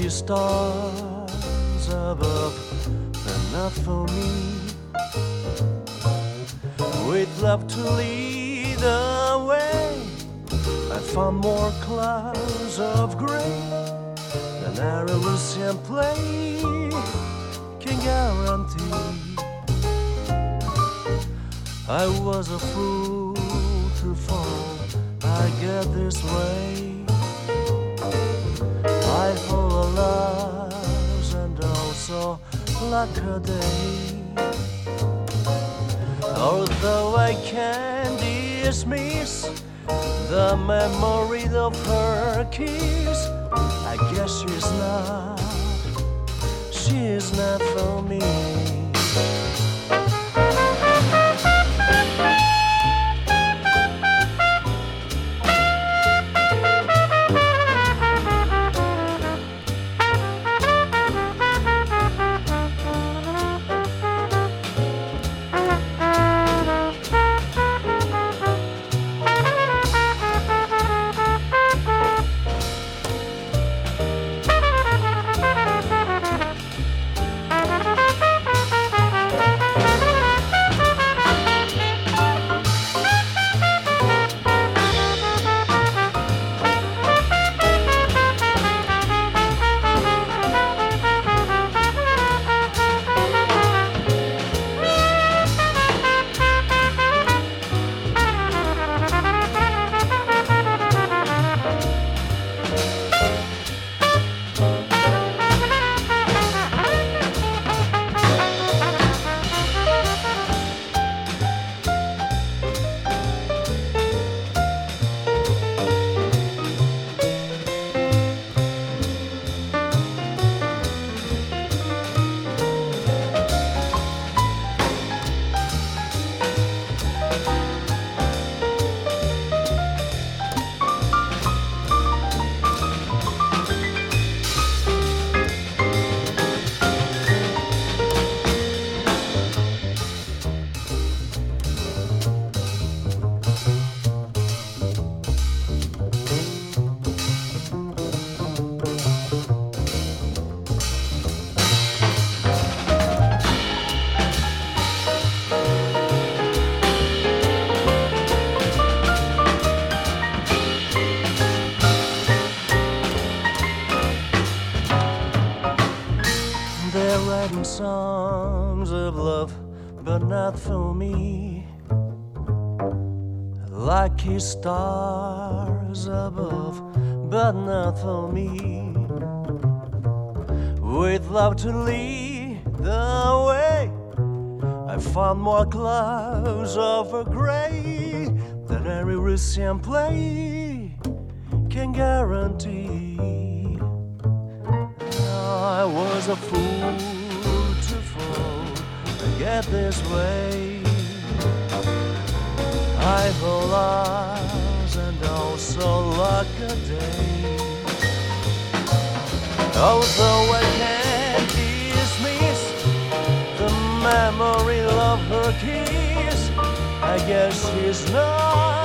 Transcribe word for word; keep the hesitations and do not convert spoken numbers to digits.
lucky stars above, but not for me. With love to lead the way, I found more clouds of gray than our Russian play can guarantee. I was a fool to fall, I get this way. I hold a loves and also like a day. Although I can't dismiss the memory of her kiss, I guess she's not, she's not for me. They're writing songs of love, but not for me. Lucky stars above, but not for me. With love to lead the way, I found more clouds of a gray than every Russian play can guarantee. I was a fool to fall and get this way. I hold lies and also luck a day. Although I can't dismiss the memory of her kiss, I guess she's not